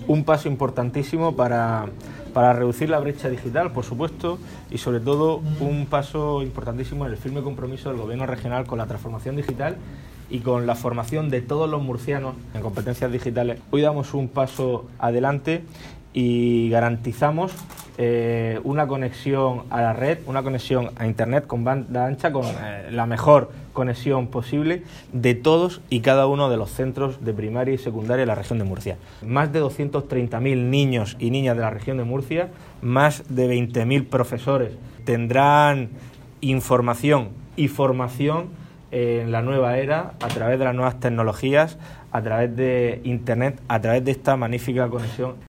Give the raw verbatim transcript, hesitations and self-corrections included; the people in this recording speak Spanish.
un paso importantísimo para, para reducir la brecha digital, por supuesto, y sobre todo un paso importantísimo en el firme compromiso del Gobierno regional con la transformación digital y con la formación de todos los murcianos en competencias digitales. Hoy damos un paso adelante y garantizamos eh, una conexión a la red, una conexión a Internet con banda ancha, con eh, la mejor conexión posible de todos y cada uno de los centros de primaria y secundaria de la región de Murcia. Más de doscientos treinta mil niños y niñas de la región de Murcia, más de veinte mil profesores tendrán información y formación en la nueva era a través de las nuevas tecnologías, a través de Internet, a través de esta magnífica conexión.